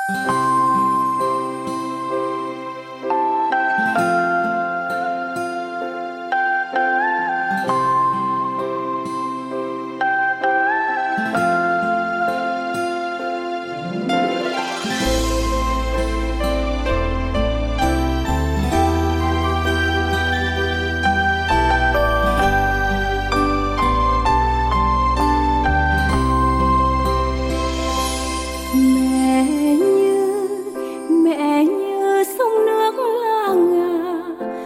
Mẹ như sông nước la ngà,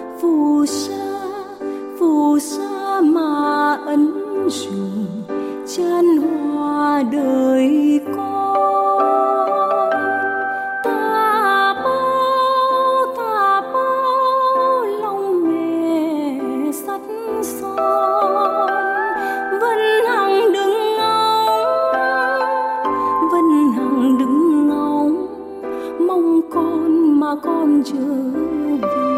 phù sa mà ân trùng chan hoa đời con. Ta bao lòng mẹ sắt son, Vân Hằng đứng ngóng mong con mà con trở về.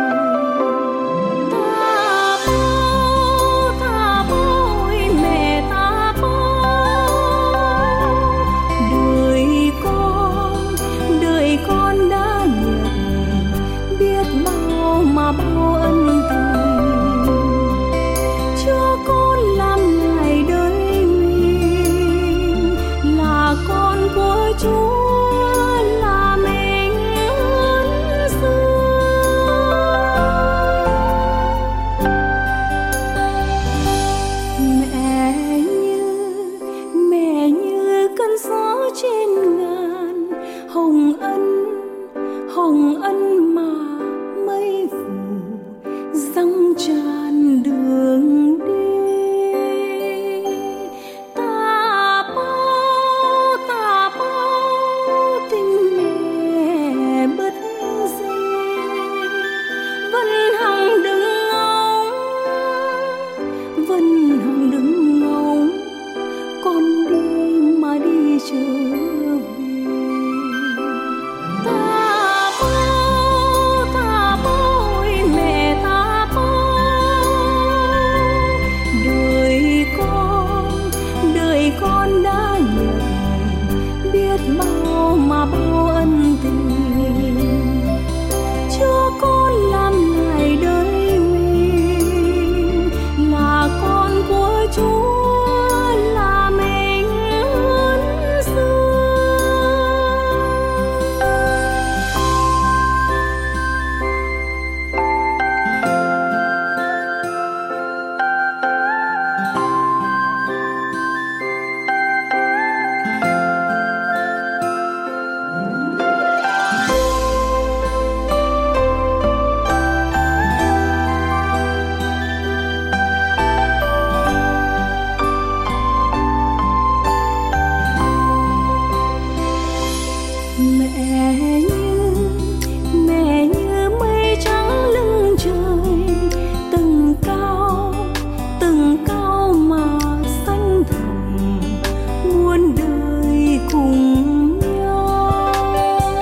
Ta bao ôi mẹ ta bao, đời con đã nhận biết bao mà bao ân tình, cho con làm lại đời mình, là con của Chúa. Trên ngàn hồng ân mà mây phủ răng tràn đường đi. Ta bao tình mẹ bất diệt. Vân Hằng đứng ngóng con đi mà đi trở về. Ta bao ôi mẹ ta bao, đời con đã nhận biết bao mà bao ân tình, cho con làm lại đời mình, là con của Chúa. Mẹ như mây trắng lưng trời, từng cao mà xanh thẳm, muôn đời cùng nhau.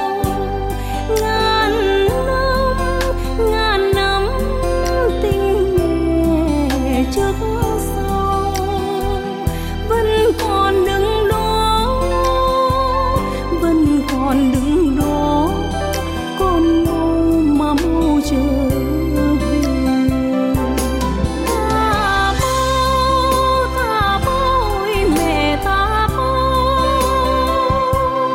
Ngàn năm tình mẹ trước sau, vẫn còn đứng đó, con mau mà mau trở về. Ta bao ôi mẹ ta bao,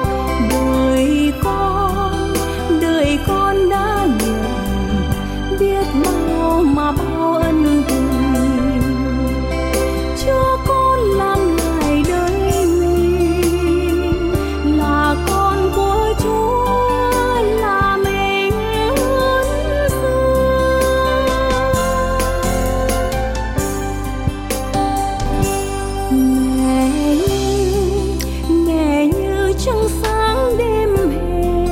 đời con đã nhận biết bao mà bao ân tình, cho con làm lại đời mình, là con của Chúa. Mẹ như trăng sáng đêm hè,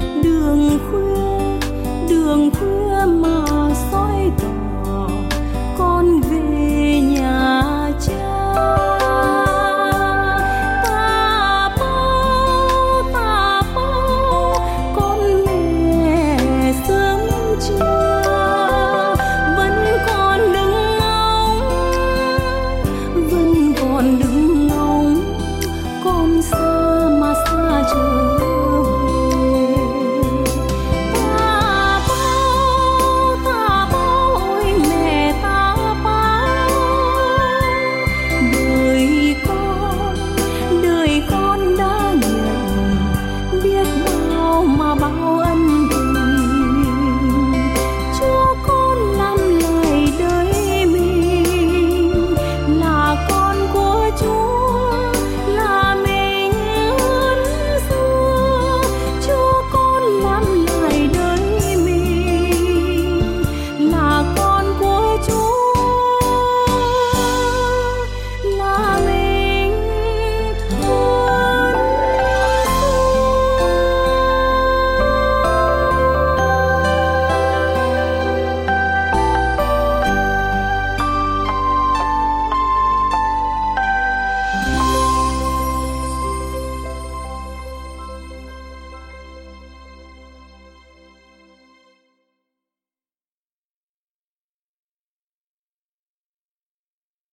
đường khuya mà soi tỏ con về nhà cha. Ta bao con mẹ sớm trưa, vẫn còn đứng ngóng con xa.